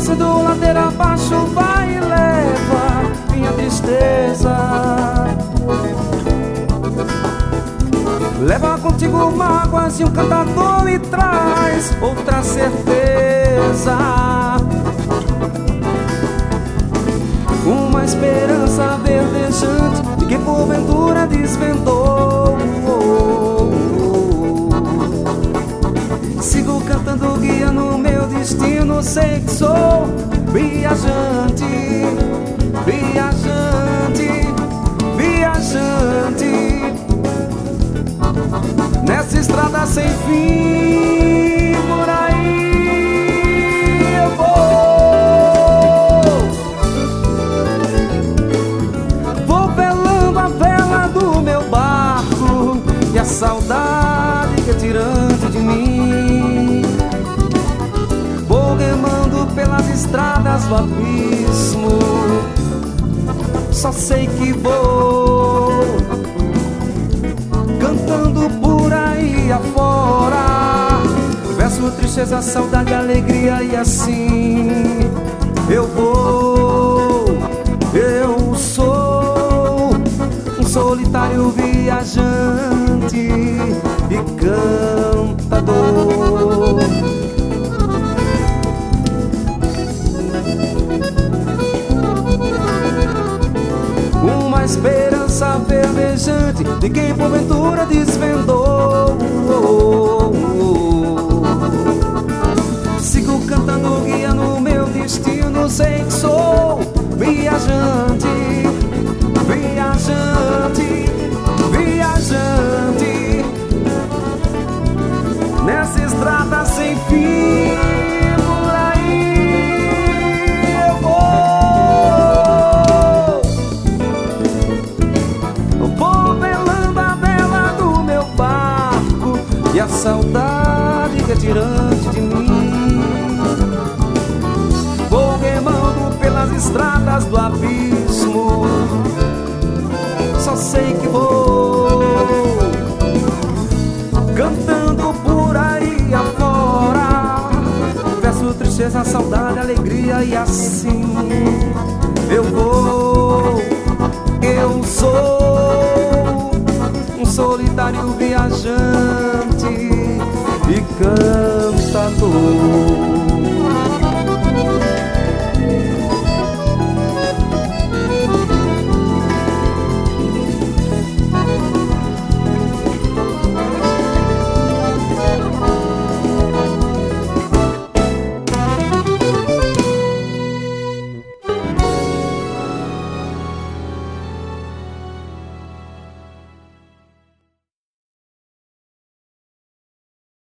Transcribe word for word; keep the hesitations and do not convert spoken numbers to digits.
descendo ladeira abaixo, vai e leva minha tristeza. Leva contigo mágoas e um cantador e traz outra certeza. Uma esperança verdejante de quem porventura desvendou. Sigo cantando, guia no meu destino. Sei que sou viajante, viajante, viajante. Nessa estrada sem fim, por aí eu vou. Vou velando a vela do meu barco e a saudade que é tirante de mim. Vou remando pelas estradas do abismo, só sei que vou cantando por aí afora. Verso, tristeza, saudade, alegria, e assim eu vou. Eu sou um solitário viajante e cantador. Uma esperança verdejante de quem porventura desvendou. Sigo cantando, guia no meu destino. Sei que sou viajante, viajante, viajante. Nessa estrada sem fim, por aí eu vou. Vou velando a vela do meu barco e a saudade que é tirante de mim. Vou remando pelas estradas do abismo, só sei que vou cantando por aí afora. Verso, tristeza, saudade, alegria, e assim eu vou. Eu sou um solitário viajante e cantador.